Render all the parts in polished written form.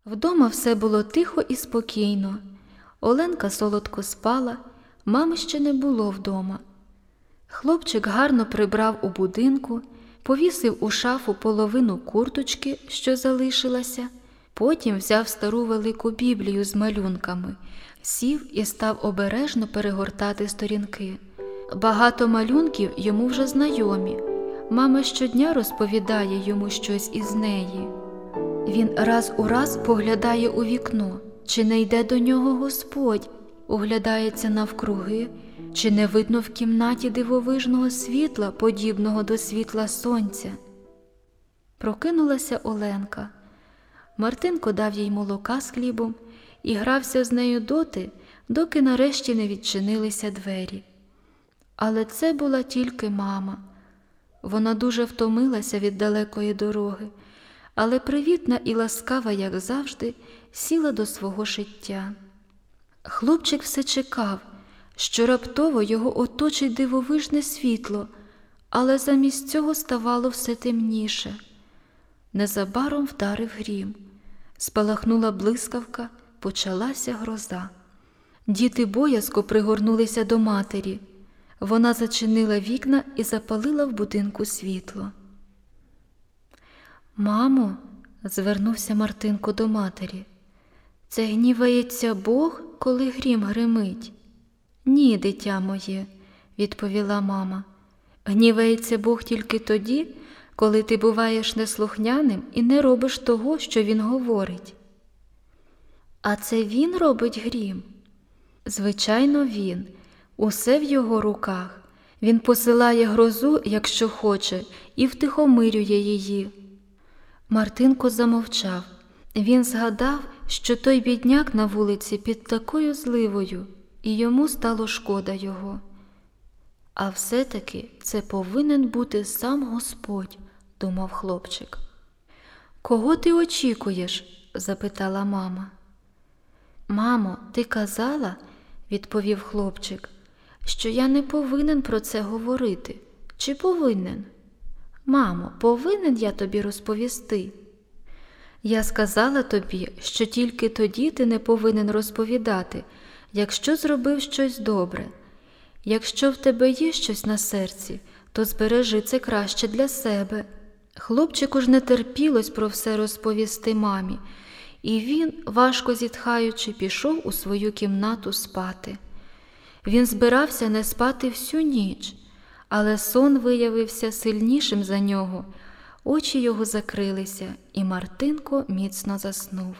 Вдома все було тихо і спокійно. Оленка солодко спала, мами ще не було вдома. Хлопчик гарно прибрав у будинку, повісив у шафу половину курточки, що залишилася, потім взяв стару велику Біблію з малюнками, сів і став обережно перегортати сторінки. Багато малюнків йому вже знайомі. Мама щодня розповідає йому щось із неї. Він раз у раз поглядає у вікно, чи не йде до нього Господь, оглядається навкруги, чи не видно в кімнаті дивовижного світла, подібного до світла сонця. Прокинулася Оленка. Мартинко дав їй молока з хлібом і грався з нею доти, доки нарешті не відчинилися двері. Але це була тільки мама. Вона дуже втомилася від далекої дороги, але привітна і ласкава, як завжди, сіла до свого шиття. Хлопчик все чекав, що раптово його оточить дивовижне світло, але замість цього ставало все темніше. Незабаром вдарив грім. Спалахнула блискавка, почалася гроза. Діти боязко пригорнулися до матері. Вона зачинила вікна і запалила в будинку світло. «Мамо», – звернувся Мартинко до матері, – «це гнівається Бог, коли грім гримить?» «Ні, дитя моє», – відповіла мама, – «гнівається Бог тільки тоді, коли ти буваєш неслухняним і не робиш того, що Він говорить». «А це Він робить грім?» «Звичайно, Він. Усе в Його руках. Він посилає грозу, якщо хоче, і втихомирює її». Мартинко замовчав. Він згадав, що той бідняк на вулиці під такою зливою, і йому стало шкода його. «А все-таки це повинен бути сам Господь», – думав хлопчик. «Кого ти очікуєш?» – запитала мама. «Мамо, ти казала, – відповів хлопчик, – що я не повинен про це говорити. Чи повинен? Мамо, повинен я тобі розповісти?» «Я сказала тобі, що тільки тоді ти не повинен розповідати, якщо зробив щось добре. Якщо в тебе є щось на серці, то збережи це краще для себе». Хлопчику ж не терпілось про все розповісти мамі, і він, важко зітхаючи, пішов у свою кімнату спати. Він збирався не спати всю ніч, але сон виявився сильнішим за нього, очі його закрилися, і Мартинко міцно заснув.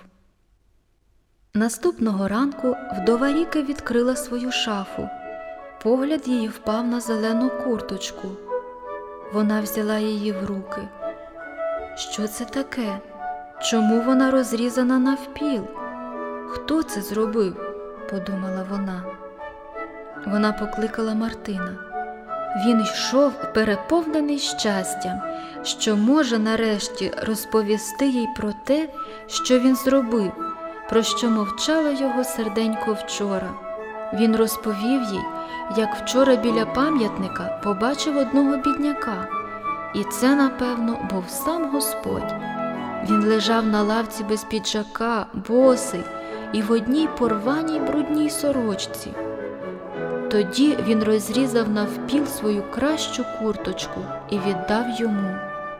Наступного ранку вдова Ріка відкрила свою шафу. Погляд її впав на зелену курточку. Вона взяла її в руки. Що це таке? Чому вона розрізана навпіл? Хто це зробив? Подумала вона. Вона покликала Мартина. Він йшов переповнений щастям, що може нарешті розповісти їй про те, що він зробив, про що мовчало його серденько вчора. Він розповів їй, як вчора біля пам'ятника побачив одного бідняка. І це, напевно, був сам Господь. Він лежав на лавці без піджака, босий, і в одній порваній брудній сорочці. Тоді він розрізав навпіл свою кращу курточку і віддав йому.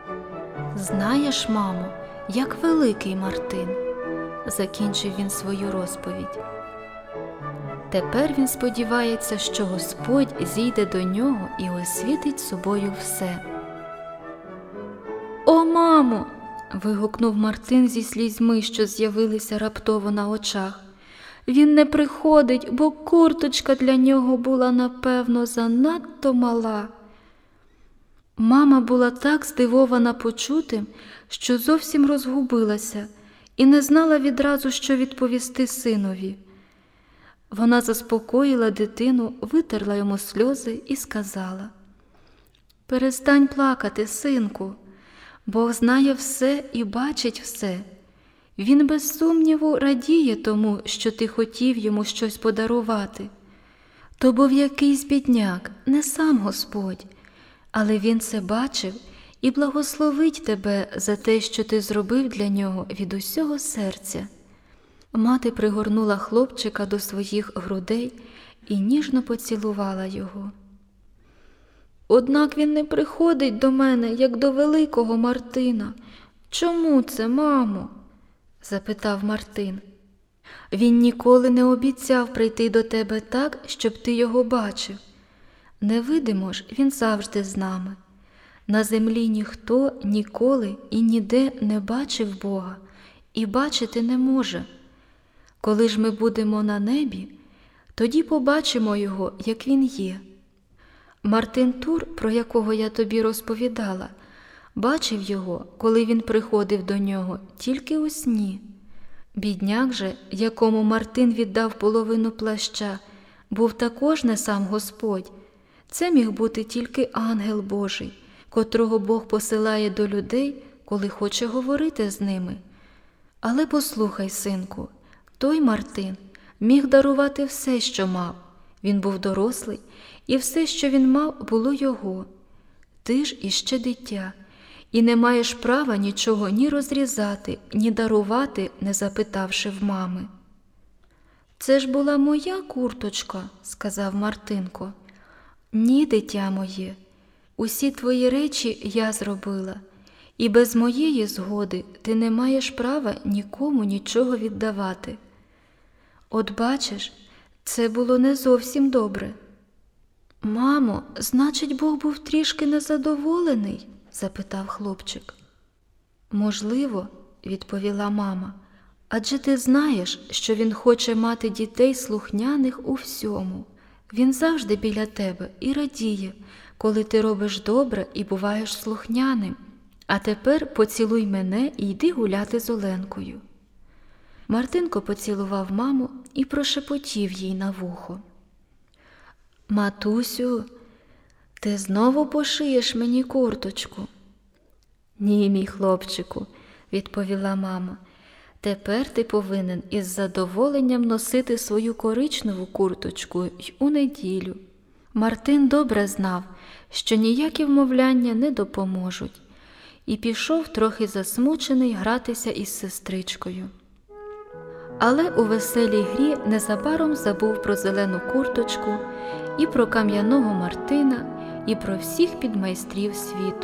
«Знаєш, мамо, як великий Мартин», – закінчив він свою розповідь. Тепер він сподівається, що Господь зійде до нього і освітить собою все. «О, мамо!» – вигукнув Мартин зі слізьми, що з'явилися раптово на очах. «Він не приходить, бо курточка для нього була, напевно, занадто мала». Мама була так здивована почутим, що зовсім розгубилася і не знала відразу, що відповісти синові. Вона заспокоїла дитину, витерла йому сльози і сказала: «Перестань плакати, синку. Бог знає все і бачить все. Він без сумніву радіє тому, що ти хотів йому щось подарувати. То був якийсь бідняк, не сам Господь, але він це бачив і благословить тебе за те, що ти зробив для нього від усього серця. Мати пригорнула хлопчика до своїх грудей і ніжно поцілувала його. «Однак він не приходить до мене, як до великого Мартина. Чому це, мамо?» – запитав Мартин. «Він ніколи не обіцяв прийти до тебе так, щоб ти його бачив. Невидимо ж, він завжди з нами. На землі ніхто ніколи і ніде не бачив Бога і бачити не може. Коли ж ми будемо на небі, тоді побачимо його, як він є. Мартин Тур, про якого я тобі розповідала, бачив його, коли він приходив до нього, тільки у сні. Бідняк же, якому Мартин віддав половину плаща, був також не сам Господь. Це міг бути тільки ангел Божий, котрого Бог посилає до людей, коли хоче говорити з ними. Але послухай, синку, той Мартин міг дарувати все, що мав. Він був дорослий, і все, що він мав, було його. Ти ж іще дитя, і не маєш права нічого ні розрізати, ні дарувати, не запитавши в мами». «Це ж була моя курточка», – сказав Мартинко. «Ні, дитя моє, усі твої речі я зробила, і без моєї згоди ти не маєш права нікому нічого віддавати. От бачиш, це було не зовсім добре». «Мамо, значить, Бог був трішки незадоволений?» – запитав хлопчик. «Можливо», – відповіла мама, «адже ти знаєш, що він хоче мати дітей слухняних у всьому. Він завжди біля тебе і радіє, коли ти робиш добре і буваєш слухняним. А тепер поцілуй мене і йди гуляти з Оленкою». Мартинко поцілував маму і прошепотів їй на вухо: «Матусю, ти знову пошиєш мені курточку?» «Ні, мій хлопчику», – відповіла мама, «тепер ти повинен із задоволенням носити свою коричневу курточку й у неділю». Мартин добре знав, що ніякі вмовляння не допоможуть, і пішов трохи засмучений гратися із сестричкою. Але у веселій грі незабаром забув про зелену курточку, і про кам'яного Мартина, і про всіх підмайстрів світу.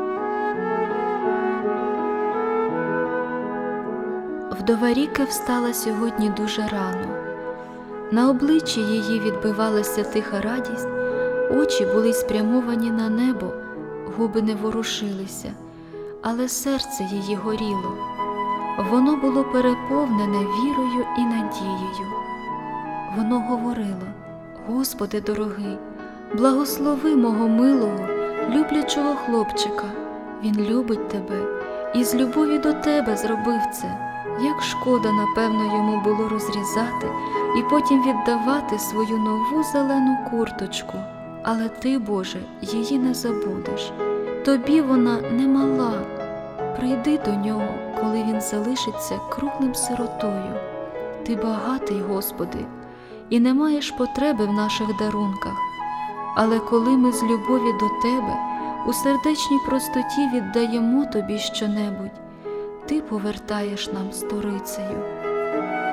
Вдова Ріки встала сьогодні дуже рано. На обличчі її відбивалася тиха радість, очі були спрямовані на небо, губи не ворушилися, але серце її горіло. Воно було переповнене вірою і надією. Воно говорило: «Господи дорогий, благослови мого милого, люблячого хлопчика. Він любить тебе і з любові до тебе зробив це. Як шкода, напевно, йому було розрізати і потім віддавати свою нову зелену курточку. Але ти, Боже, її не забудеш. Тобі вона не мала. Прийди до нього, коли він залишиться круглим сиротою. Ти багатий, Господи, і не маєш потреби в наших дарунках. Але коли ми з любові до Тебе у сердечній простоті віддаємо Тобі щонебудь, Ти повертаєш нам сторицею».